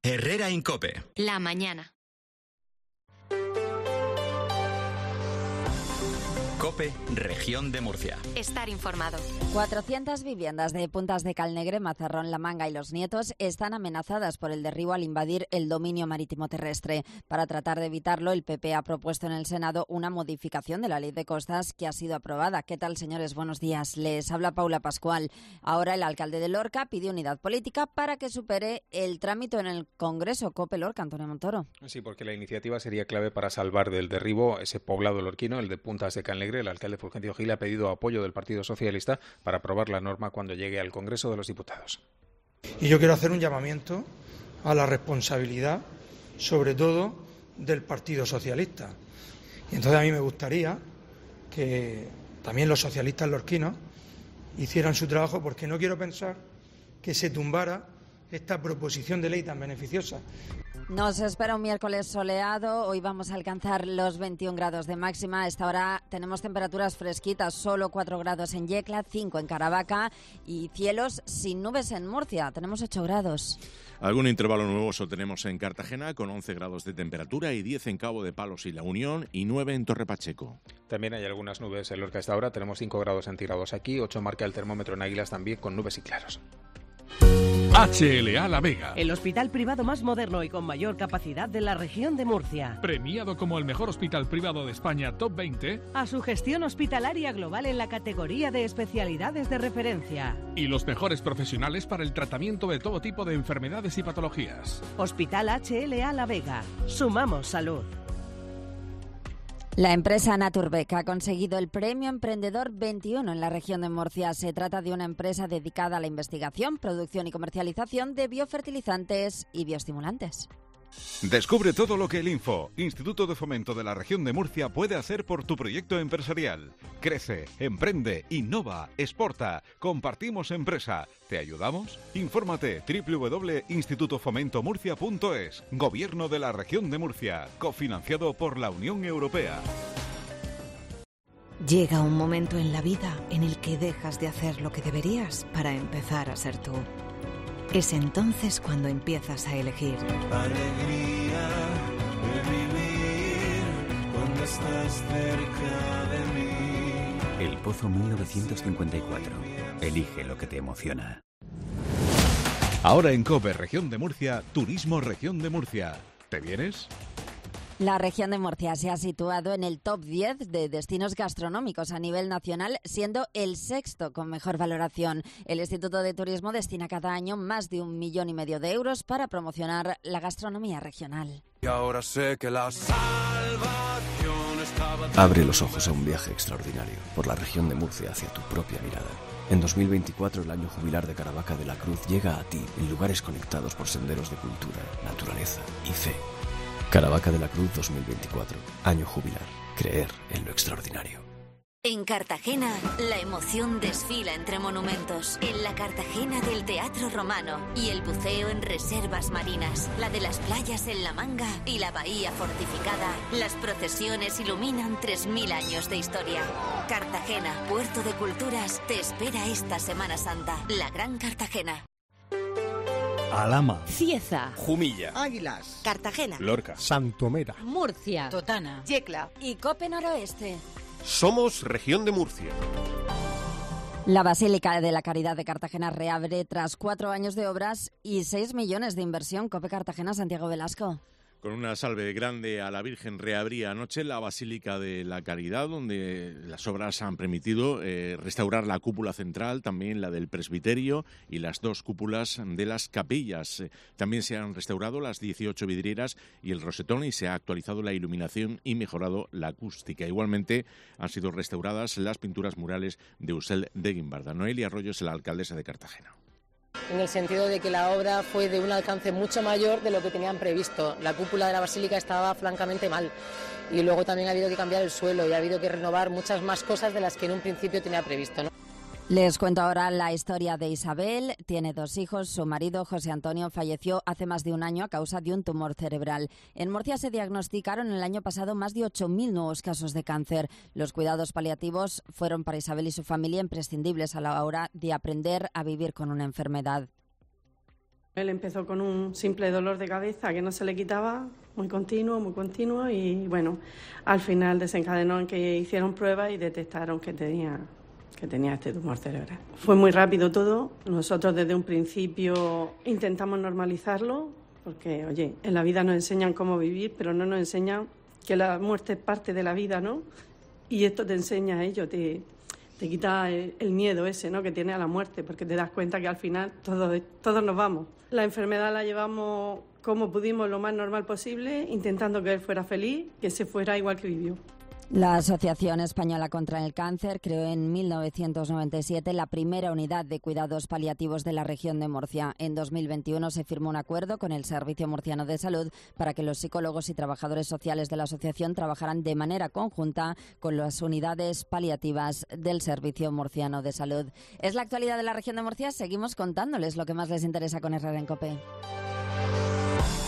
Herrera Incope. La mañana. COPE, Región de Murcia. Estar informado. 400 viviendas de Puntas de Calnegre, Mazarrón, La Manga y Los Nietos están amenazadas por el derribo al invadir el dominio marítimo terrestre. Para tratar de evitarlo, el PP ha propuesto en el Senado una modificación de la Ley de Costas que ha sido aprobada. ¿Qué tal, señores? Buenos días. Les habla Paula Pascual. Ahora el alcalde de Lorca pide unidad política para que supere el trámite en el Congreso. COPE Lorca, Antonio Montoro. Sí, porque la iniciativa sería clave para salvar del derribo ese poblado lorquino, el de Puntas de Calnegre. El alcalde Fulgencio Gil ha pedido apoyo del Partido Socialista para aprobar la norma cuando llegue al Congreso de los Diputados. Y yo quiero hacer un llamamiento a la responsabilidad, sobre todo del Partido Socialista. Y entonces a mí me gustaría que también los socialistas lorquinos hicieran su trabajo, porque no quiero pensar que se tumbara esta proposición de ley tan beneficiosa. Nos espera un miércoles soleado. Hoy vamos a alcanzar los 21 grados de máxima. A esta hora tenemos temperaturas fresquitas, solo 4 grados en Yecla, 5 en Caravaca y cielos sin nubes en Murcia. Tenemos 8 grados. Algún intervalo nuboso tenemos en Cartagena con 11 grados de temperatura y 10 en Cabo de Palos y La Unión y 9 en Torre Pacheco. También hay algunas nubes en Lorca a esta hora. Tenemos 5 grados centígrados aquí, 8 marca el termómetro en Águilas también con nubes y claros. HLA La Vega. El hospital privado más moderno y con mayor capacidad de la región de Murcia. Premiado como el mejor hospital privado de España Top 20. A su gestión hospitalaria global en la categoría de especialidades de referencia. Y los mejores profesionales para el tratamiento de todo tipo de enfermedades y patologías. Hospital HLA La Vega. Sumamos salud. La empresa Naturbec ha conseguido el Premio Emprendedor 21 en la región de Murcia. Se trata de una empresa dedicada a la investigación, producción y comercialización de biofertilizantes y bioestimulantes. Descubre todo lo que el INFO, Instituto de Fomento de la Región de Murcia, puede hacer por tu proyecto empresarial. Crece, emprende, innova, exporta. Compartimos empresa. ¿Te ayudamos? Infórmate www.institutofomentomurcia.es. Gobierno de la Región de Murcia. Cofinanciado por la Unión Europea. Llega un momento en la vida en el que dejas de hacer lo que deberías para empezar a ser tú. Es entonces cuando empiezas a elegir. Alegría de vivir cuando estás cerca de mí. El Pozo 1954. Elige lo que te emociona. Ahora en COPE Región de Murcia, Turismo Región de Murcia. ¿Te vienes? La región de Murcia se ha situado en el top 10 de destinos gastronómicos a nivel nacional, siendo el sexto con mejor valoración. El Instituto de Turismo destina cada año más de 1,5 millones de euros para promocionar la gastronomía regional. Y ahora sé que la salvación estaba... Abre los ojos a un viaje extraordinario por la región de Murcia hacia tu propia mirada. En 2024, el año jubilar de Caravaca de la Cruz llega a ti en lugares conectados por senderos de cultura, naturaleza y fe. Caravaca de la Cruz 2024. Año jubilar. Creer en lo extraordinario. En Cartagena, la emoción desfila entre monumentos. En la Cartagena del Teatro Romano y el buceo en reservas marinas. La de las playas en La Manga y la bahía fortificada. Las procesiones iluminan 3.000 años de historia. Cartagena, puerto de culturas, te espera esta Semana Santa. La Gran Cartagena. Alhama, Cieza, Jumilla, Águilas, Cartagena, Lorca, Santomera, Murcia, Totana, Yecla y COPE Noroeste. Somos Región de Murcia. La Basílica de la Caridad de Cartagena reabre tras 4 años de obras y 6 millones de inversión. COPE Cartagena, Santiago Velasco. Con una salve grande a la Virgen reabría anoche la Basílica de la Caridad, donde las obras han permitido restaurar la cúpula central, también la del presbiterio y las 2 cúpulas de las capillas. También se han restaurado las 18 vidrieras y el rosetón y se ha actualizado la iluminación y mejorado la acústica. Igualmente han sido restauradas las pinturas murales de Usel de Guimbarda. Noelia Arroyo es la alcaldesa de Cartagena. En el sentido de que la obra fue de un alcance mucho mayor de lo que tenían previsto. La cúpula de la basílica estaba francamente mal y luego también ha habido que cambiar el suelo y ha habido que renovar muchas más cosas de las que en un principio tenía previsto, ¿no? Les cuento ahora la historia de Isabel. Tiene 2 hijos. Su marido, José Antonio, falleció hace más de un año a causa de un tumor cerebral. En Murcia se diagnosticaron el año pasado más de 8.000 nuevos casos de cáncer. Los cuidados paliativos fueron para Isabel y su familia imprescindibles a la hora de aprender a vivir con una enfermedad. Él empezó con un simple dolor de cabeza que no se le quitaba, muy continuo y bueno, al final desencadenó en que hicieron pruebas y detectaron que tenía este tumor cerebral. Fue muy rápido todo. Nosotros desde un principio intentamos normalizarlo porque, oye, en la vida nos enseñan cómo vivir, pero no nos enseñan que la muerte es parte de la vida, ¿no? Y esto te enseña a ello, te quita el miedo ese, ¿no?, que tiene a la muerte, porque te das cuenta que al final todos nos vamos. La enfermedad la llevamos como pudimos, lo más normal posible, intentando que él fuera feliz, que se fuera igual que vivió. La Asociación Española contra el Cáncer creó en 1997 la primera unidad de cuidados paliativos de la región de Murcia. En 2021 se firmó un acuerdo con el Servicio Murciano de Salud para que los psicólogos y trabajadores sociales de la asociación trabajaran de manera conjunta con las unidades paliativas del Servicio Murciano de Salud. Es la actualidad de la región de Murcia. Seguimos contándoles lo que más les interesa con Herrera en COPE.